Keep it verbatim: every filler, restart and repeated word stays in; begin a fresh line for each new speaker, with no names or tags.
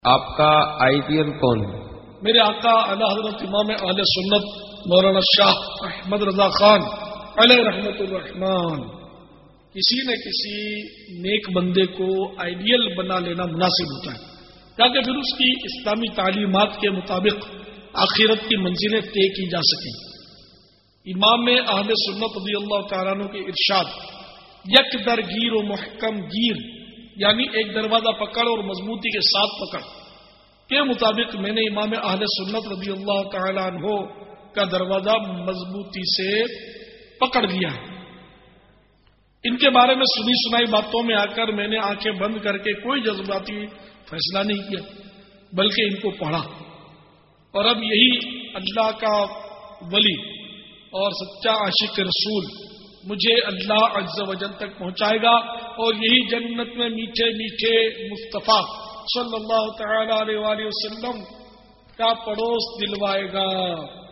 آپ کا آئیڈیل کون ہے؟
میرے آقا اعلی حضرت امام اہل سنت مولانا شاہ احمد رضا خان علیہ رحمت الرحمان. کسی نہ کسی نیک بندے کو آئیڈیل بنا لینا مناسب ہوتا ہے تاکہ پھر اس کی اسلامی تعلیمات کے مطابق آخرت کی منزلیں طے کی جا سکیں. امام اہل سنت رضی اللہ تعالیٰ عنہ کے ارشاد یک در گیر و محکم گیر، یعنی ایک دروازہ پکڑ اور مضبوطی کے ساتھ پکڑ کے مطابق میں نے امام اہل سنت رضی اللہ تعالیٰ عنہ کا دروازہ مضبوطی سے پکڑ لیا ہے. ان کے بارے میں سنی سنائی باتوں میں آ کر میں نے آنکھیں بند کر کے کوئی جذباتی فیصلہ نہیں کیا، بلکہ ان کو پڑھا، اور اب یہی اللہ کا ولی اور سچا عاشق رسول مجھے اللہ عز و جل تک پہنچائے گا، اور یہی جنت میں میٹھے میٹھے مصطفیٰ صلی اللہ تعالی علیہ وآلہ وسلم کا پڑوس دلوائے گا.